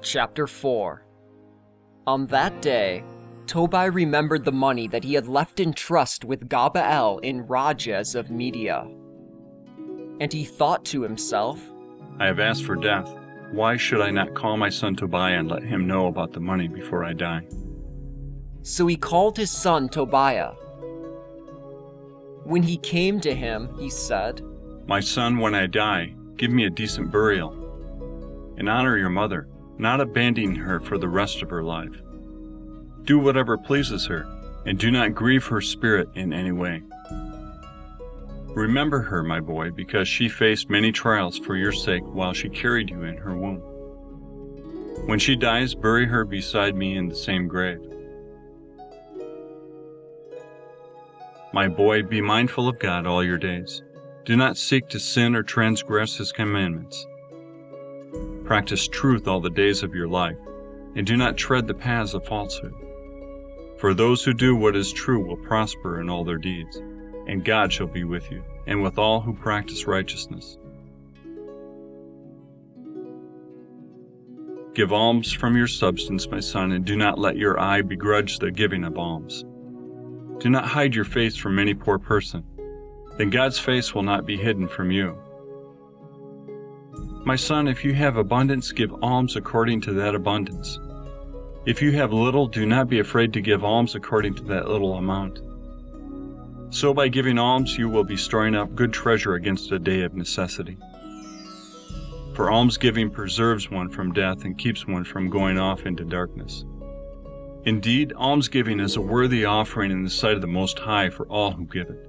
Chapter 4. On that day, Tobai remembered the money that he had left in trust with Gabael in Rajes of Media. And he thought to himself, I have asked for death. Why should I not call my son Tobiah and let him know about the money before I die? So he called his son Tobiah. When he came to him, he said, My son, when I die, give me a decent burial, and honor your mother, not abandoning her for the rest of her life. Do whatever pleases her, and do not grieve her spirit in any way. Remember her, my boy, because she faced many trials for your sake while she carried you in her womb. When she dies, bury her beside me in the same grave. My boy, be mindful of God all your days. Do not seek to sin or transgress His commandments. Practice truth all the days of your life, and do not tread the paths of falsehood. For those who do what is true will prosper in all their deeds, and God shall be with you, and with all who practice righteousness. Give alms from your substance, my son, and do not let your eye begrudge the giving of alms. Do not hide your face from any poor person, then God's face will not be hidden from you. My son, if you have abundance, give alms according to that abundance. If you have little, do not be afraid to give alms according to that little amount. So by giving alms you will be storing up good treasure against a day of necessity. For almsgiving preserves one from death and keeps one from going off into darkness. Indeed, almsgiving is a worthy offering in the sight of the Most High for all who give it.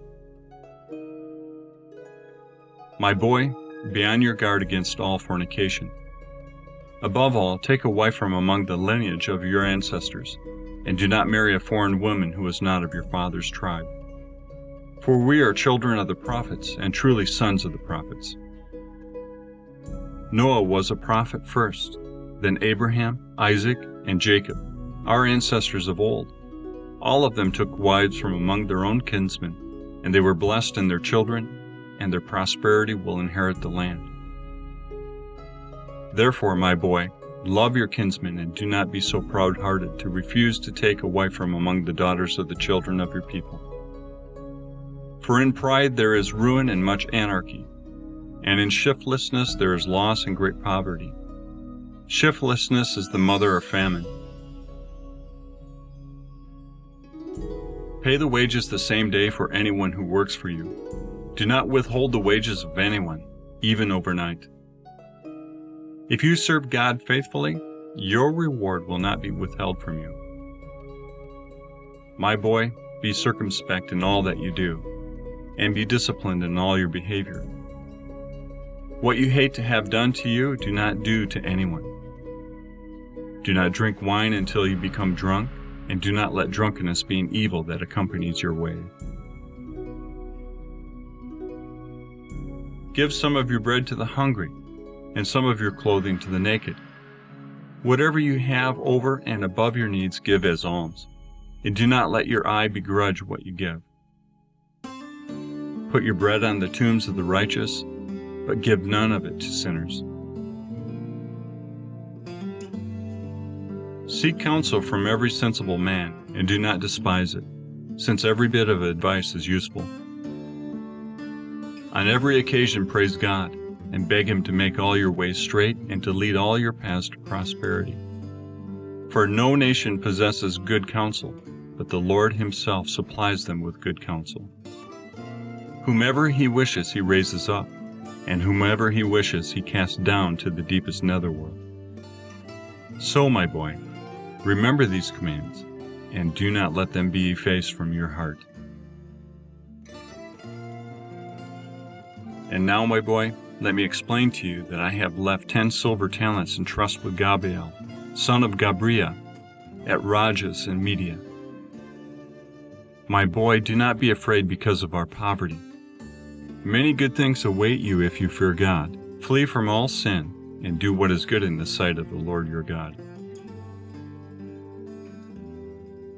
My boy, be on your guard against all fornication. Above all, take a wife from among the lineage of your ancestors, and do not marry a foreign woman who is not of your father's tribe. For we are children of the prophets, and truly sons of the prophets. Noah was a prophet first, then Abraham, Isaac, and Jacob, our ancestors of old. All of them took wives from among their own kinsmen, and they were blessed in their children, and their prosperity will inherit the land. Therefore, my boy, love your kinsmen, and do not be so proud-hearted to refuse to take a wife from among the daughters of the children of your people. For in pride there is ruin and much anarchy, and in shiftlessness there is loss and great poverty. Shiftlessness is the mother of famine. Pay the wages the same day for anyone who works for you. Do not withhold the wages of anyone, even overnight. If you serve God faithfully, your reward will not be withheld from you. My boy, be circumspect in all that you do, and be disciplined in all your behavior. What you hate to have done to you, do not do to anyone. Do not drink wine until you become drunk, and do not let drunkenness be an evil that accompanies your way. Give some of your bread to the hungry, and some of your clothing to the naked. Whatever you have over and above your needs, give as alms, and do not let your eye begrudge what you give. Put your bread on the tombs of the righteous, but give none of it to sinners. Seek counsel from every sensible man, and do not despise it, since every bit of advice is useful. On every occasion praise God, and beg Him to make all your ways straight and to lead all your paths to prosperity. For no nation possesses good counsel, but the Lord Himself supplies them with good counsel. Whomever He wishes He raises up, and whomever He wishes He casts down to the deepest netherworld. So, my boy, remember these commands, and do not let them be effaced from your heart. And now, my boy, let me explain to you that I have left 10 silver talents in trust with Gabael, son of Gabriah, at Rajes in Media. My boy, do not be afraid because of our poverty. Many good things await you if you fear God. Flee from all sin, and do what is good in the sight of the Lord your God.